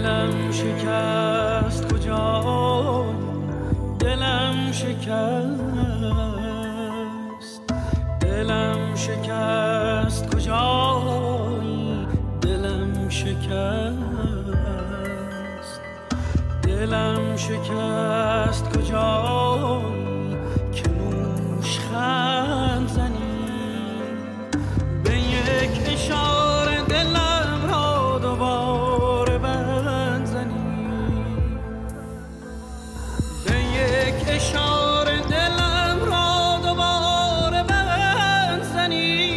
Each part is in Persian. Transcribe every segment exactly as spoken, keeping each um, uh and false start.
دلم شکست کجای دلم شکست دلم شکست کجای دلم شکست دلم شکست کجای که نوشخند زنی به یک اشاره دلم را دوباره بند زنی به یک اشاره دلم را دوباره بند زنی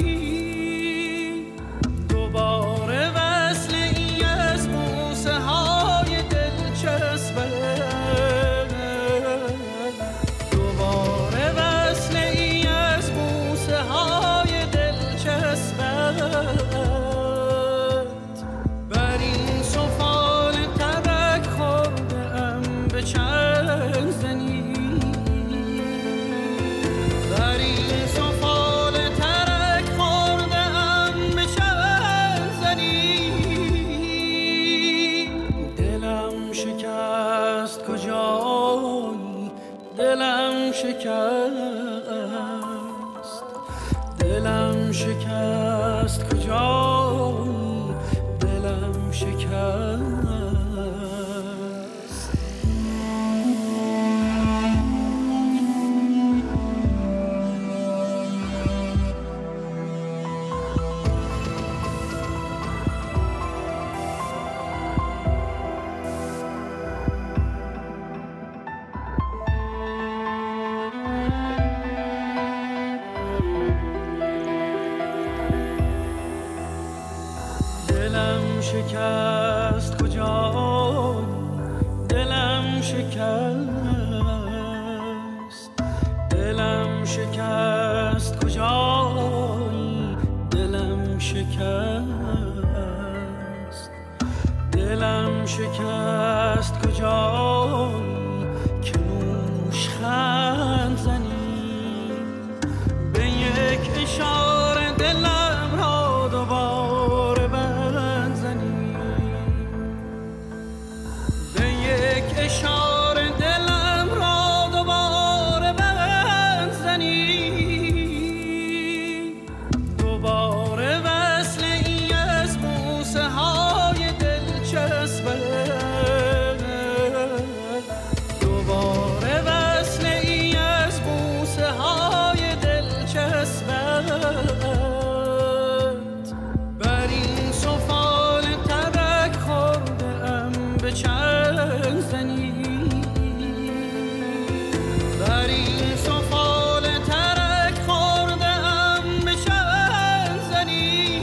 دوباره وصل ای از بوسه های دلچسبه دوباره وصل ای از بوسه های دلچسبت بر این سفال ترک خورده ام به چنگ زنی بر این سفال ترک خورده ام به چنگ زنی دلم شکست کجایی دلم شکست دلم شکست کجایی دلم شکست دلم شکست کجای دلم شکست دلم شکست کجای دلم شکست دلم شکست کجای که نوشخند زنی به یک اشاره دلم را دوباره بند زنی به یک اشاره دلم را دوباره بند زنی دوباره وصل ای از بوسه های دلچسبه دوباره وصل ای از بوسه های دلچسبت بر این سفال ترک خورده ام به چنگ زنی بر این سفال ترک خورده ام به چنگ زنی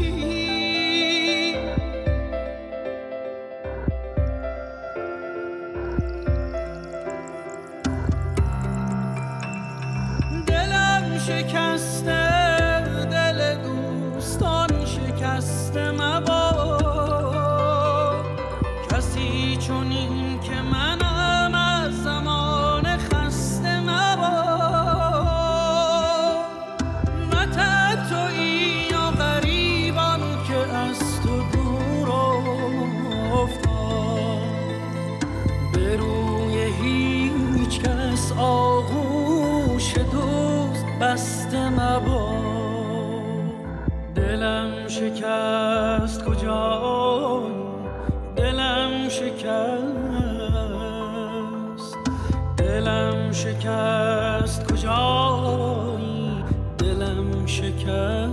دلم شکسته دل دوستان شکسته مباد کسی چنین که منم از زمان خسته مباد نه تنهایی یا غریبان که از تو دور افتاد به روی هیچ کس آغوش دوست بسته مباد دلم شکست کجای دلم شکست دلم شکست کجای دلم شکست